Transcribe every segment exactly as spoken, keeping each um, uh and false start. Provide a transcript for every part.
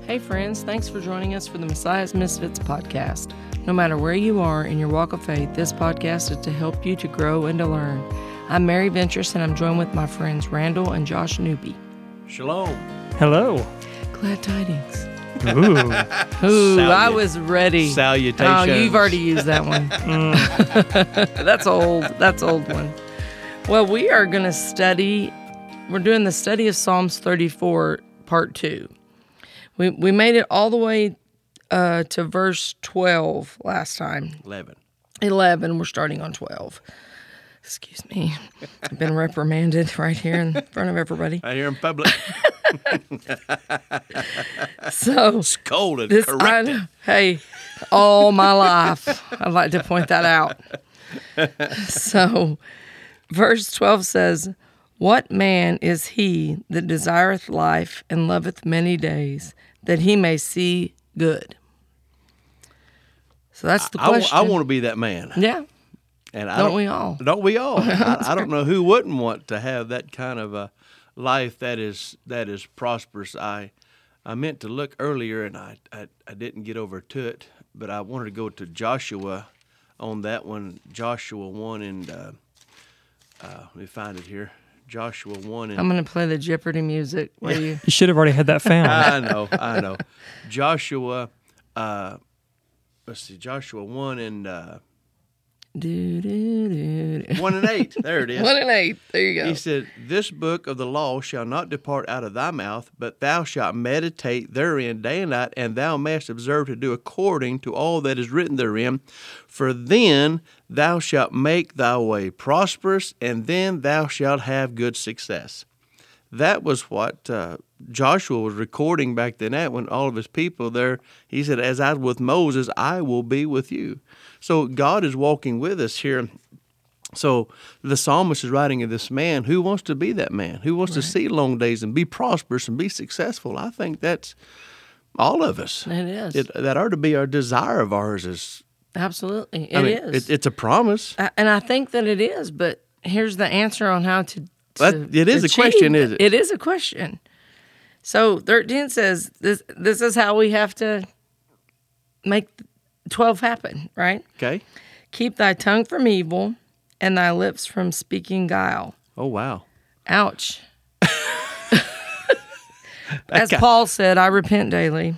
Hey friends, thanks for joining us for the Messiah's Misfits podcast. No matter where you are in your walk of faith, this podcast is to help you to grow and to learn. I'm Mary Ventress, and I'm joined with my friends Randall and Josh Newby. Shalom. Hello. Glad tidings. Ooh. Ooh, Salut- I was ready. Salutations. Oh, you've already used that one. Mm. That's old. That's old one. Well, we are going to study, we're doing the study of Psalms thirty-four, part two. We we made it all the way uh, to verse twelve last time. eleven. eleven, we're starting on twelve. Excuse me. I've been reprimanded right here in front of everybody. Right here in public. So It's cold and this, I, corrected. hey, all my life, I'd like to point that out. So, verse twelve says, "What man is he that desireth life and loveth many days, that he may see good?" So that's the I, question. I want to be that man. Yeah, And I don't don't we all? Don't we all? I, I don't know who wouldn't want to have that kind of a life that is that is prosperous. I I meant to look earlier and I, I, I didn't get over to it, but I wanted to go to Joshua on that one. Joshua one and uh, uh, let me find it here. Joshua one and I'm going to play the Jeopardy music where you... You should have already had that found. I know, I know. Joshua, uh, let's see, Joshua one and uh, Do, do, do, do. one and eight. There it is. One and eight. There you go. He said, "This book of the law shall not depart out of thy mouth, but thou shalt meditate therein day and night, and thou mayest observe to do according to all that is written therein. For then thou shalt make thy way prosperous, and then thou shalt have good success." That was what uh, Joshua was recording back then at when all of his people there, he said, "As I was with Moses, I will be with you." So God is walking with us here. So the psalmist is writing of this man who wants to be that man, who wants Right. to see long days and be prosperous and be successful. I think that's all of us. It is. It, that ought to be our desire of ours. Is Absolutely. It I mean, is. It, it's a promise. I- and I think that it is, but here's the answer on how to, to That- it is a achieve question, that. is it? It is a question. So thirteen says this this is how we have to make twelve happen, right? Okay. Keep thy tongue from evil and thy lips from speaking guile. Oh, wow. Ouch. As guy- Paul said, I repent daily.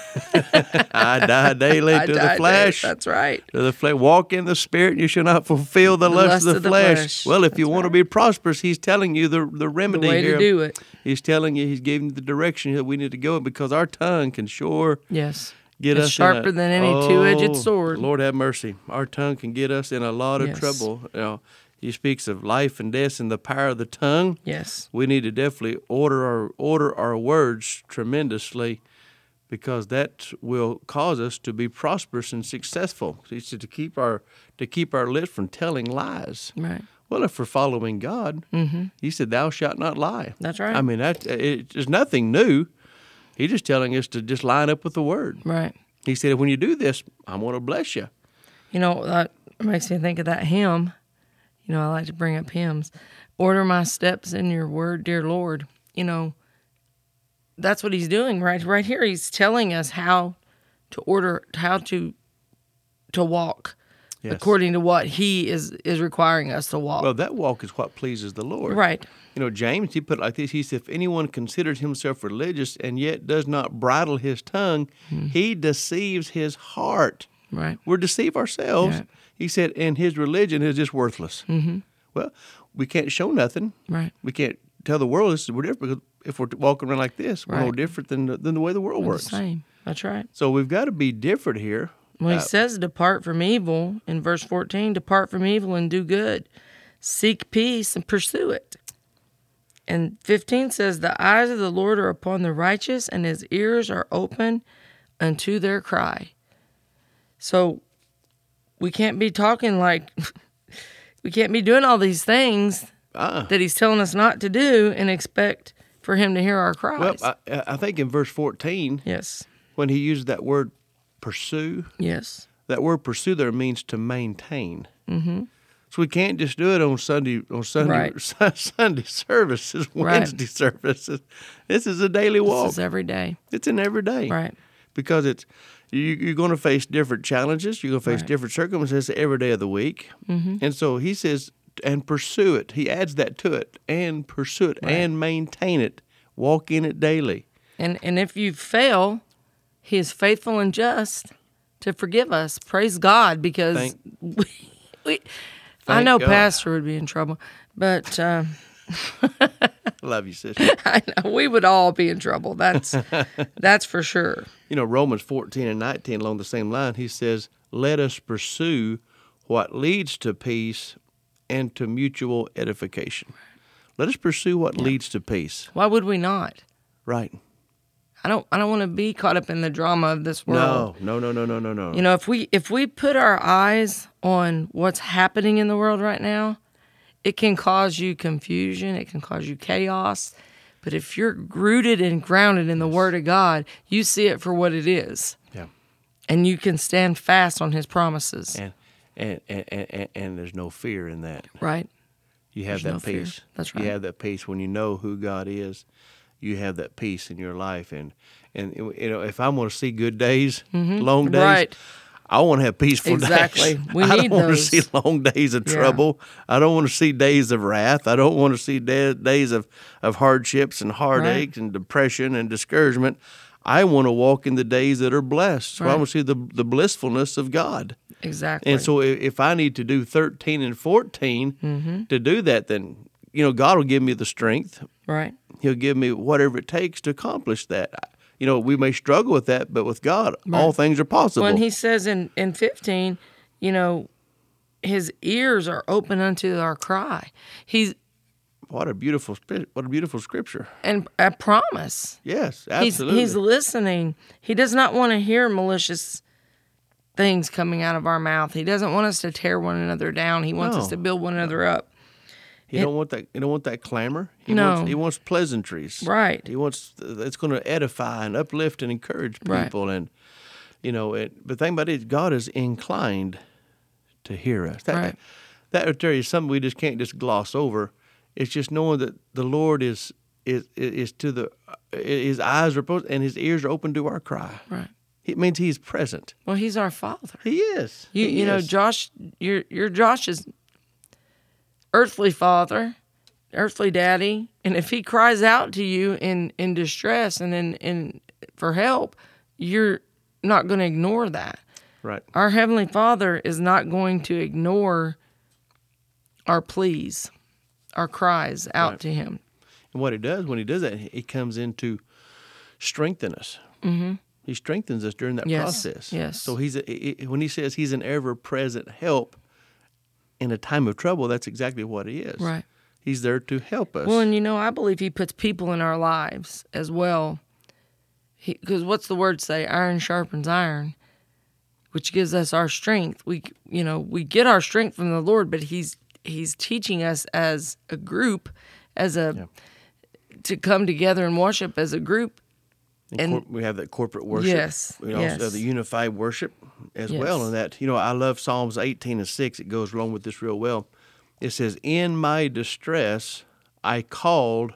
I die daily I to die the daily. flesh. That's right. To the flesh. Walk in the spirit, and you shall not fulfill the, lust, of the, flesh. flesh. Well, if you That's want to right. be prosperous, he's telling you the, the The remedy way here. to do it. He's telling you, he's giving you the direction that we need to go because our tongue can sure Yes. get It's us sharper in a, than any two-edged Oh, sword. Lord have mercy. Our tongue can get us in a lot of Yes. trouble. You know, he speaks of life and death and the power of the tongue. Yes. We need to definitely order our order our words tremendously, because that will cause us to be prosperous and successful. He said to keep our to keep our lips from telling lies. Right. Well, if we're following God, mm-hmm. He said, "Thou shalt not lie." That's right. I mean, that it, there's nothing new. He's just telling us to just line up with the Word. Right. He said, "When you do this, I'm going to bless you." You know, that makes me think of that hymn. You know, I like to bring up hymns. Order my steps in your word, dear Lord. You know, that's what he's doing right right here. He's telling us how to order, how to to walk Yes. according to what he is, is requiring us to walk. Well, that walk is what pleases the Lord. Right. You know, James, he put it like this. He said, "If anyone considers himself religious and yet does not bridle his tongue, Hmm. he deceives his heart." Right. We deceive ourselves. Yeah. He said, and his religion is just worthless. Mm-hmm. Well, we can't show nothing. Right. We can't tell the world this is we're different, because if we're walking around like this, we're no Right. different than the, than the way the world We're the works. same. That's right. So we've got to be different here. Well, he Uh, says, depart from evil in verse fourteen, depart from evil and do good. Seek peace and pursue it. And fifteen says, the eyes of the Lord are upon the righteous, and his ears are open unto their cry. So we can't be talking like, we can't be doing all these things uh, that he's telling us not to do and expect for him to hear our cries. well, I, I think in verse fourteen, yes, when he used that word pursue, yes, that word pursue there means to maintain. mm-hmm. So we can't just do it on Sunday on Sunday Right. Sunday services, Right. Wednesday services. This is a daily walk. This is every day. It's an everyday. Right. Because it's you, you're going to face different challenges. You're going to face Right. different circumstances every day of the week. Mm-hmm. And so he says, and pursue it. He adds that to it, and pursue it, Right. and maintain it. Walk in it daily. And and if you fail, he is faithful and just to forgive us. Praise God, because Thank- we, we I Thank know God. Pastor would be in trouble, but uh, Love you, sister. I know we would all be in trouble. That's that's for sure. You know, Romans fourteen and nineteen, along the same line, he says, let us pursue what leads to peace and to mutual edification. Let us pursue what leads to peace. Why would we not? Right. I don't I don't want to be caught up in the drama of this world. No, no, no, no, no, no, no. You know, if we if we put our eyes on what's happening in the world right now, it can cause you confusion, it can cause you chaos. But if you're rooted and grounded in the Word of God, you see it for what it is. Yeah. And you can stand fast on his promises. And, and, and, and, and there's no fear in that. Right? You have There's that no fear. peace. That's right. You have that peace when you know who God is. You have that peace in your life, and and you know if I want to see good days, long days, Right. I want to have peaceful Exactly. days. We I need don't want those. to see long days of Yeah. trouble. I don't want to see days of wrath. I don't want to see da- days of of hardships and heartaches and depression and discouragement. I want to walk in the days that are blessed. So I Right. want to see the the blissfulness of God. Exactly. And so if, if I need to do thirteen and fourteen Mm-hmm. to do that, then you know God will give me the strength. right. He'll give me whatever it takes to accomplish that. You know, we may struggle with that, but with God, all things are possible. When he says in, in fifteen, you know, his ears are open unto our cry. He's what a beautiful, spi- what a beautiful scripture. and a promise. Yes, He's absolutely. he's listening. He does not want to hear malicious things coming out of our mouth. He doesn't want us to tear one another down. He wants us No. to build one another up. he don't want that. He don't want that clamor. He No. wants. He wants pleasantries. Right. He wants. It's going to edify and uplift and encourage Right. people. And you know, it, the thing about it is, God is inclined to hear us. That, Right. That would tell you something we just can't just gloss over. It's just knowing that the Lord is is is to the his eyes are open and his ears are open to our cry. Right. It means he's present. Well, he's our Father. He is. You He you know, is. Josh, your your Josh's earthly father, earthly daddy, and if he cries out to you in, in distress and in, in for help, you're not going to ignore that. Right. Our Heavenly Father is not going to ignore our pleas, our cries out Right. to him. And what he does when he does that, he comes in to strengthen us. Mm-hmm. He strengthens us during that Yes, process. yes. So he's a, he- when he says he's an ever-present help in a time of trouble, that's exactly what he is. Right. He's there to help us. Well, and you know, I believe he puts people in our lives as well. Because what's the word say? Iron sharpens iron, which gives us our strength. We, you know, we get our strength from the Lord, but he's he's teaching us as a group, as a to come together and worship as a group. And and- cor- we have that corporate worship. Yes, We also yes. have the unified worship as Yes. well. And that, you know, I love Psalms eighteen and six. It goes along with this real well. It says, in my distress, I called,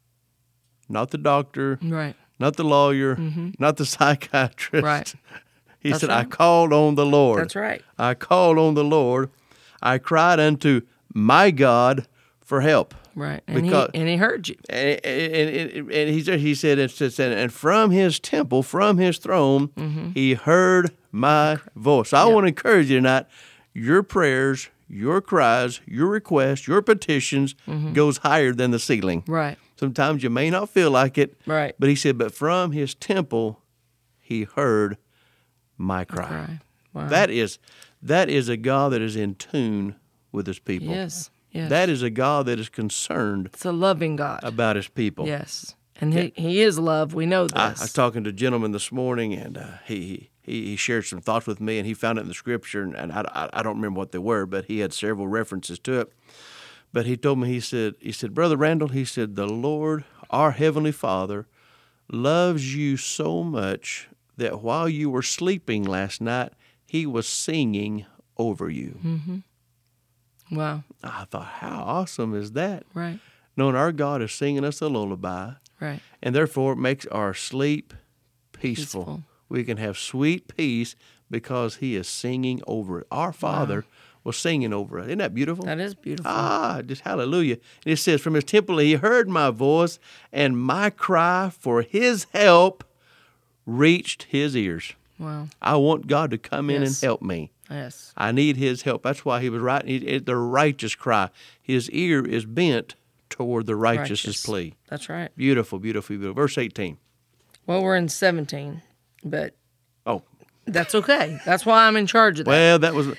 not the doctor, Right. not the lawyer, not the psychiatrist. Right. He That's said, I right. called on the Lord. That's right. I called on the Lord. I cried unto my God for help. Right. And Because- he and he heard you. And, and, and, and he, said- he said, it says, and from his temple, from his throne, Mm-hmm. he heard my voice. So I want to encourage you tonight, your prayers, your cries, your requests, your petitions Mm-hmm. goes higher than the ceiling. Right. Sometimes you may not feel like it. Right. But he said, but from his temple, he heard my cry. Right. Wow. That is, that is a God that is in tune with his people. Yes. Yes. That is a God that is concerned it's a loving God. about his people. Yes. And he, he is love. We know this. I, I was talking to a gentleman this morning, and uh, he, he he shared some thoughts with me, and he found it in the scripture, and, and I, I, I don't remember what they were, but he had several references to it. But he told me, he said, he said, Brother Randall, he said, the Lord, our Heavenly Father, loves you so much that while you were sleeping last night, he was singing over you. Wow. I thought, how awesome is that? Right. Knowing our God is singing us a lullaby, Right. and therefore it makes our sleep peaceful. Peaceful. We can have sweet peace because he is singing over it. Our Father was singing over it. Isn't that beautiful? That is beautiful. Ah, just hallelujah. And it says, from his temple he heard my voice, and my cry for his help reached his ears. Wow. I want God to come in and Yes. help me. Yes. I need his help. That's why he was writing he- it- the righteous cry. His ear is bent toward the righteous' Righteous. plea. That's right. Beautiful, beautiful, beautiful. Verse eighteen. Well, we're in seventeen, but Oh, that's okay. That's why I'm in charge of that. well, that was...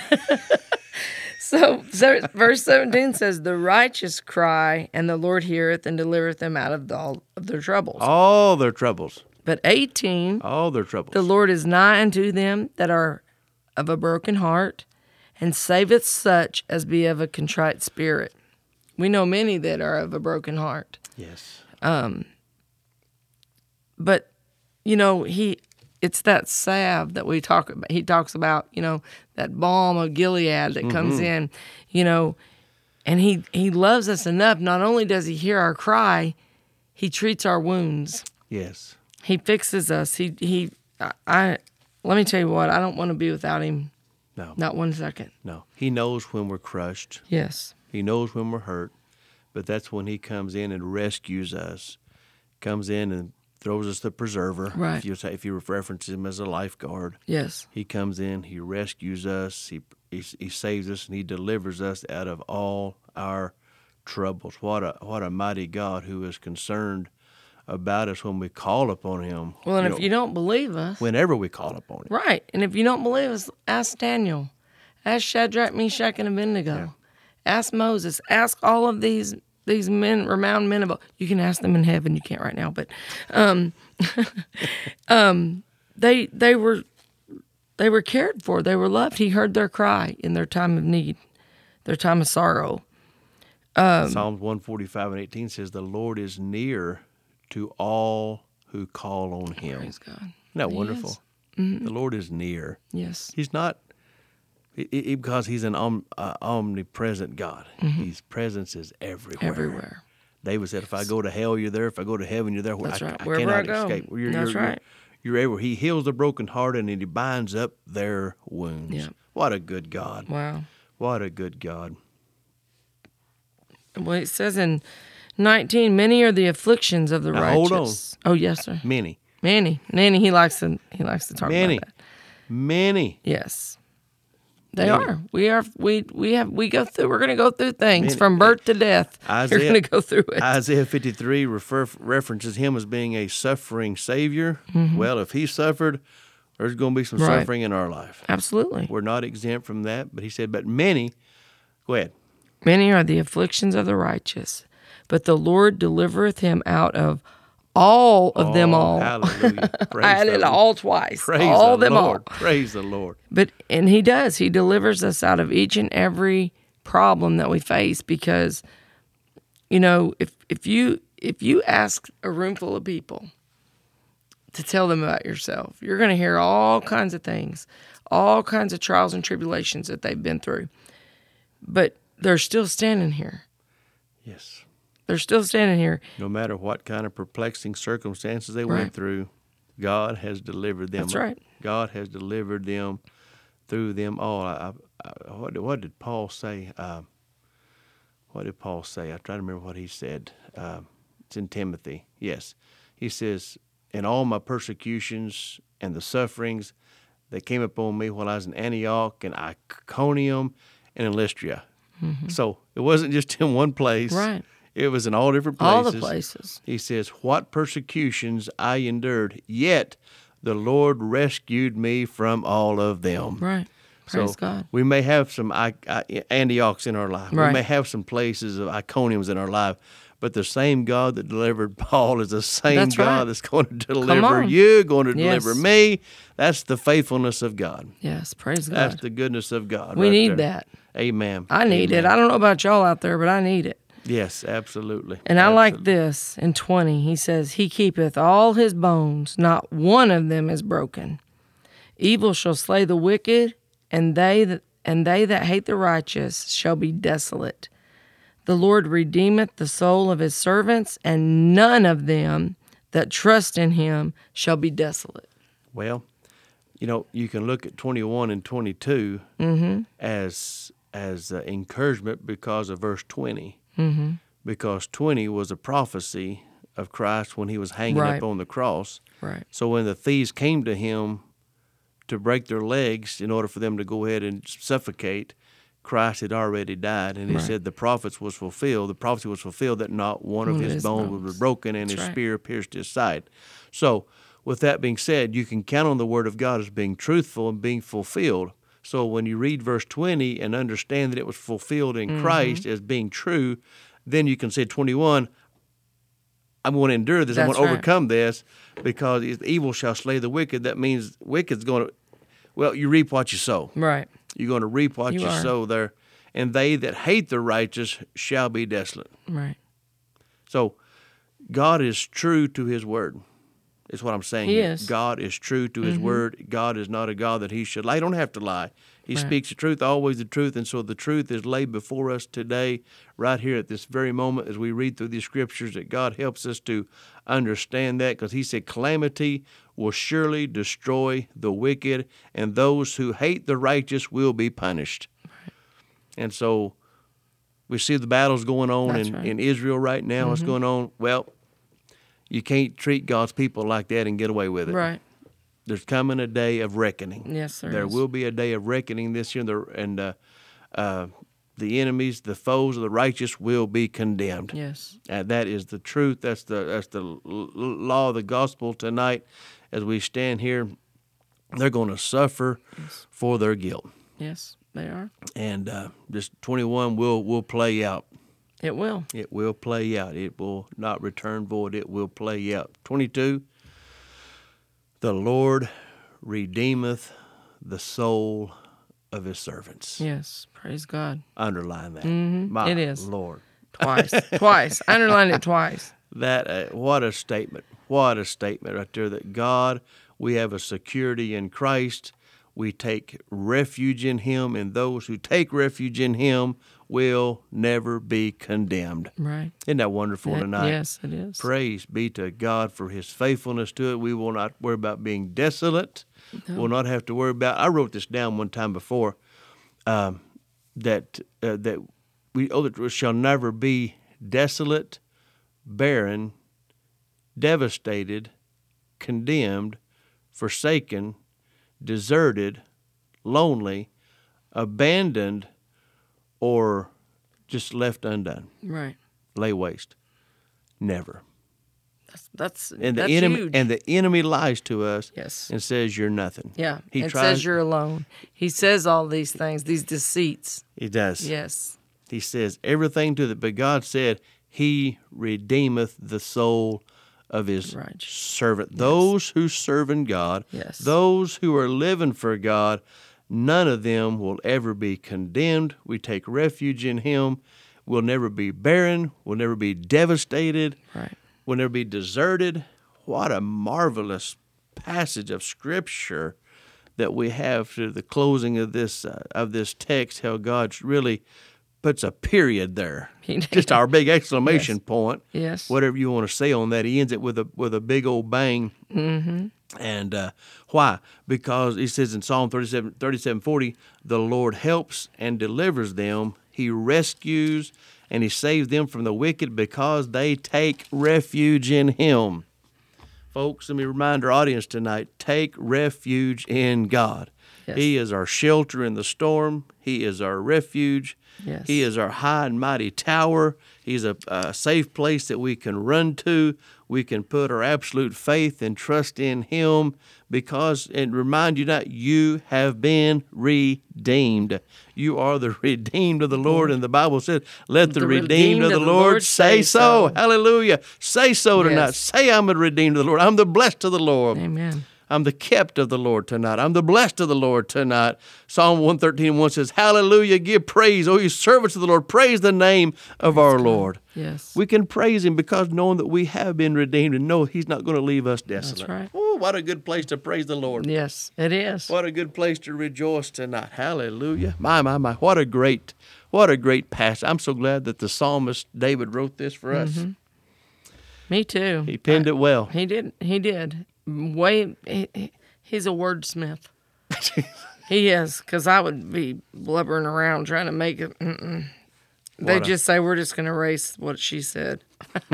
So, so verse seventeen says, "The righteous cry, and the Lord heareth and delivereth them out of all of their troubles." all their troubles. But eighteen, All their troubles. "The Lord is nigh unto them that are of a broken heart, and saveth such as be of a contrite spirit." We know many that are of a broken heart. Yes. But, you know, he it's that salve that we talk about. He talks about, you know, that balm of Gilead that comes in, you know, and he, he loves us enough. Not only does he hear our cry, he treats our wounds. Yes. He fixes us. He, he, I, I let me tell you what, I don't want to be without him. No. Not one second. No. He knows when we're crushed. Yes. He knows when we're hurt. But that's when he comes in and rescues us. Comes in and throws us the preserver. Right. If you, say, if you reference him as a lifeguard. Yes. He comes in, he rescues us, he, he he saves us, and he delivers us out of all our troubles. What a what a mighty God who is concerned about us when we call upon him. Well, and you if know, you don't believe us, whenever we call upon him. right, and if you don't believe us, ask Daniel, ask Shadrach, Meshach, and Abednego, ask Moses, ask all of these these men, renowned men of. You can ask them in heaven. You can't right now, but um, um, they they were they were cared for. They were loved. He heard their cry in their time of need, their time of sorrow. Psalms one forty-five and eighteen says, "The Lord is near to all who call on him." Praise God. Isn't that He wonderful? is. Mm-hmm. The Lord is near. Yes. He's not, he, he- because he's an om, uh, omnipresent God. His presence is everywhere. Mm-hmm. Everywhere. David said, if I go to hell, you're there. If I go to heaven, you're there. That's I, right. I Wherever I cannot go, escape. You're, that's you're, right. You're, you're everywhere. He heals the brokenhearted and he binds up their wounds. Yeah. What a good God. Wow. What a good God. Well, it says in nineteen, many are the afflictions of the Now, righteous. hold on. Oh, yes, sir. Many, Many. Many. He likes to. He likes to talk many, about that. many. Yes, they Many. are. We are. We we have. We go through. We're going to go through things Many. from birth to death. Isaiah- You're going to go through it. Isaiah fifty-three refer, references him as being a suffering Savior. Well, if he suffered, there's going to be some Mm-hmm. Right. suffering in our life. Absolutely. We're not exempt from that. But he said, but many, go ahead. Many are the afflictions of the righteous, but the Lord delivereth him out of all of them Oh, all. Hallelujah. Praise I added the, all twice. Praise all the them Lord. all. Praise the Lord. But and he does. He delivers us out of each and every problem that we face because, you know, if if you if you ask a room full of people to tell them about yourself, you're going to hear all kinds of things, all kinds of trials and tribulations that they've been through. But they're still standing here. Yes. They're still standing here. No matter what kind of perplexing circumstances they Right. went through, God has delivered them. That's right. God has delivered them through them all. I, I, what, what did Paul say? Uh, what did Paul say? I try to remember what he said. Uh, it's in Timothy. Yes. He says, in all my persecutions and the sufferings that came upon me while I was in Antioch and Iconium and in Lystra. So it wasn't just in one place. Right. It was in all different All places. the places. He says, what persecutions I endured, yet the Lord rescued me from all of them. Right. Praise so God. we may have some I, I, Antiochs in our life. Right. We may have some places of Iconiums in our life. But the same God that delivered Paul is the same That's God right. that's going to deliver on. you, going to Yes. deliver me. That's the faithfulness of God. Yes. Praise God. That's the goodness of God. we right need there. that. Amen. I need it. I don't know about y'all out there, but I need it. Yes, absolutely. And I like Absolutely. this in twenty. He says, He keepeth all his bones, not one of them is broken. Evil shall slay the wicked, and they that and they that hate the righteous shall be desolate. The Lord redeemeth the soul of his servants, and none of them that trust in him shall be desolate. Well, you know, you can look at twenty-one and twenty-two Mm-hmm. as as uh, encouragement because of verse twenty. Mm-hmm. Because twenty was a prophecy of Christ when he was hanging Right. up on the cross. Right. So when the thieves came to him to break their legs in order for them to go ahead and suffocate, Christ had already died, and he Right. said the prophets was fulfilled. The prophecy was fulfilled that not one of One of his, his bones, bones. was broken, and That's his right. spear pierced his side. So, with that being said, you can count on the word of God as being truthful and being fulfilled. So when you read verse twenty and understand that it was fulfilled in Mm-hmm. Christ as being true, then you can say twenty-one, I'm going to endure this. I'm That's going to right. overcome this because if evil shall slay the wicked. That means wicked's going to, well, you reap what you sow. Right. You're going to reap what You you, are. sow there. And they that hate the righteous shall be desolate. Right. So God is true to his word. Is what I'm saying. He here. is. God is true to his word. God is not a God that he should lie. He don't have to lie. He Right. speaks the truth, always the truth. And so the truth is laid before us today, right here at this very moment as we read through these scriptures, that God helps us to understand that, because he said calamity will surely destroy the wicked, and those who hate the righteous will be punished. Right. And so we see the battles going on That's in, right. in Israel right now. What's going on? Well, you can't treat God's people like that and get away with it. Right. There's coming a day of reckoning. Yes, there There is. will be a day of reckoning this year, and, the, and uh, uh, the enemies, the foes of the righteous will be condemned. Yes. And that is the truth. That's the that's the l- l- law of the gospel tonight. As we stand here, they're going to suffer for their guilt. Yes, they are. And uh, this twenty-one will will play out. It will. It will play out. It will not return void. It will play out. twenty-two, the Lord redeemeth the soul of his servants. Yes. Praise God. Underline that. Mhm. My It is. Lord. Twice. Twice. I underlined it twice. That uh, what a statement. What a statement right there, that God, we have a security in Christ. We take refuge in him, and those who take refuge in him will never be condemned. Right. Isn't that wonderful That- tonight? Yes, it is. Praise be to God for his faithfulness to it. We will not worry about being desolate. We'll not have to worry about, I wrote this down one time before, um, that uh, that we oh, that we shall never be desolate, barren, devastated, condemned, forsaken, deserted, lonely, abandoned, or just left undone, Right. lay waste. Never. That's that's, And the that's enemy huge. and the enemy lies to us Yes. and says you're nothing. Yeah. He it tries, says you're alone. He says all these things, these deceits. He does. Yes. He says everything to that, but God said he redeemeth the soul of his Righteous. servant. Those who serve in God, Yes. those who are living for God, none of them will ever be condemned. We take refuge in him. We'll never be barren. We'll never be devastated. Right. We'll never be deserted. What a marvelous passage of Scripture that we have to the closing of this uh, of this text. How God really puts a period there, He did. just our big exclamation Yes. point. Yes. Whatever you want to say on that, he ends it with a with a big old bang. Mm-hmm. And uh, why? Because he says in Psalm thirty-seven, thirty-seven forty, the Lord helps and delivers them. He rescues and he saves them from the wicked because they take refuge in him. Folks, let me remind our audience tonight, take refuge in God. Yes. He is our shelter in the storm. He is our refuge. Yes. He is our high and mighty tower. He's a, a safe place that we can run to. We can put our absolute faith and trust in him because, and remind you that you have been redeemed. You are the redeemed of the Lord, and the Bible says, let the, The redeemed of the Lord say so. Hallelujah. Say so tonight. Yes. Say I'm a redeemed of the Lord. I'm the blessed of the Lord. Amen. I'm the kept of the Lord tonight. I'm the blessed of the Lord tonight. Psalm one thirteen and one says, hallelujah, give praise, O you servants of the Lord. Praise the name of our Lord. Yes. We can praise him because knowing that we have been redeemed and know he's not going to leave us desolate. That's right. Oh, what a good place to praise the Lord. Yes, it is. What a good place to rejoice tonight. Hallelujah. My, my, my. What a great, what a great passage. I'm so glad that the psalmist David wrote this for us. Mm-hmm. Me too. He penned I, it well. He did. He did. Way. He, he's a wordsmith. He is, because I would be blubbering around trying to make it. Mm-mm. They What a- just say we're just going to erase what she said.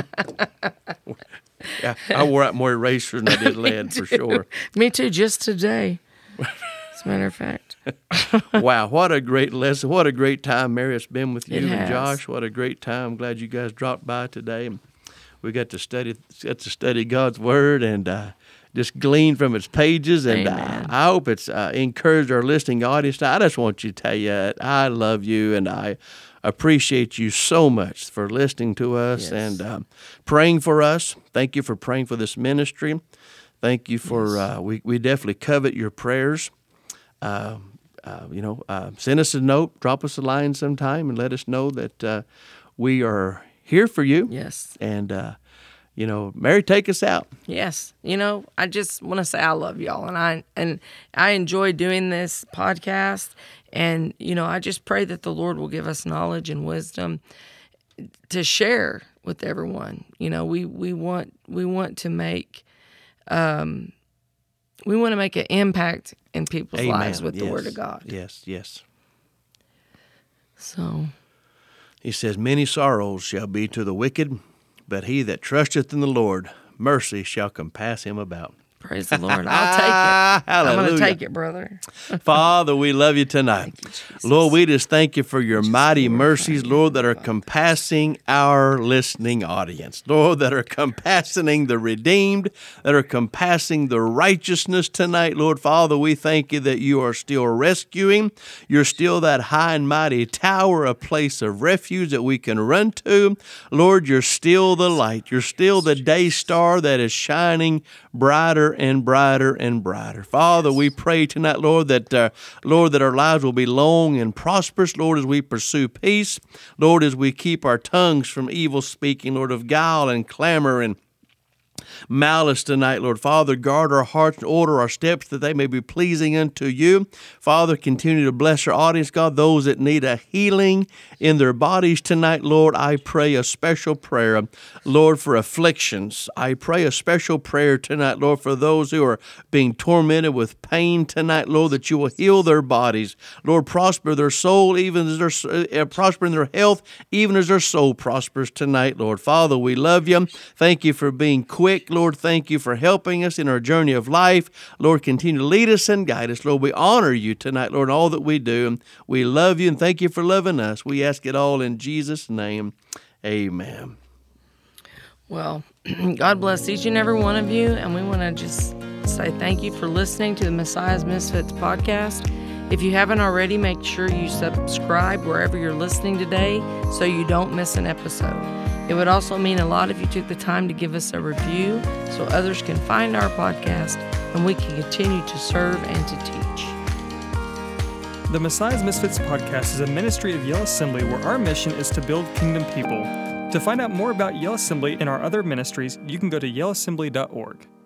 Yeah, I wore out more erasers than I did lead for sure. Me too. Just today. As a matter of fact. Wow, what a great lesson. What a great time, Mary. It's been with you It and has. Josh. What a great time. I'm glad you guys dropped by today. We got to study got to study God's Word and uh, just glean from its pages. And uh, Amen. I hope it's uh, encouraged our listening audience. I just want you to tell you that I love you and I appreciate you so much for listening to us Yes. and um, praying for us. Thank you for praying for this ministry. Thank you for, Yes. uh, we, we definitely covet your prayers. Uh, uh, you know, uh, send us a note, drop us a line sometime, and let us know that uh, we are here for you. Yes. And, uh, you know, Mary, take us out. Yes. You know, I just want to say I love y'all, and I and I enjoy doing this podcast. And, you know, I just pray that the Lord will give us knowledge and wisdom to share with everyone. You know, we, we want we want to make um, we want to make an impact in people's Amen. lives with the Yes. Word of God. Yes, yes. So, He says, many sorrows shall be to the wicked, but he that trusteth in the Lord, mercy shall compass him about. praise the Lord. I'll take it. I'm going Hallelujah. to take it, brother. Father, we love you tonight. you, Jesus. Lord, we just thank you for your mighty glorify mercies, you, Lord, that are Father. compassing our listening audience. Lord, that are compassing the redeemed, that are compassing the righteousness tonight. Lord, Father, we thank you that you are still rescuing. You're still that high and mighty tower, a place of refuge that we can run to. Lord, you're still the light. You're still the day star that is shining brighter and brighter and brighter. Father, we pray tonight, Lord, that uh, Lord, that our lives will be long and prosperous, Lord, as we pursue peace. Lord, as we keep our tongues from evil speaking, Lord, of guile and clamor and malice tonight, Lord. Father, guard our hearts and order our steps that they may be pleasing unto you. Father, continue to bless our audience, God, those that need a healing in their bodies tonight, Lord. I pray a special prayer, Lord, for afflictions. I pray a special prayer tonight, Lord, for those who are being tormented with pain tonight, Lord, that you will heal their bodies. Lord, prosper their soul, even as their uh, prosper in their health, even as their soul prospers tonight, Lord. Father, we love you. Thank you for being quick. Lord, thank you for helping us in our journey of life. Lord, continue to lead us and guide us. Lord, we honor you tonight, Lord, in all that we do. We love you and thank you for loving us. We ask it all in Jesus' name. Amen. Well, God bless each and every one of you, and we want to just say thank you for listening to the Messiah's Misfits podcast. If you haven't already, make sure you subscribe wherever you're listening today so you don't miss an episode. It would also mean a lot if you took the time to give us a review so others can find our podcast and we can continue to serve and to teach. The Messiah's Misfits podcast is a ministry of Yale Assembly where our mission is to build kingdom people. To find out more about Yale Assembly and our other ministries, you can go to yale assembly dot org.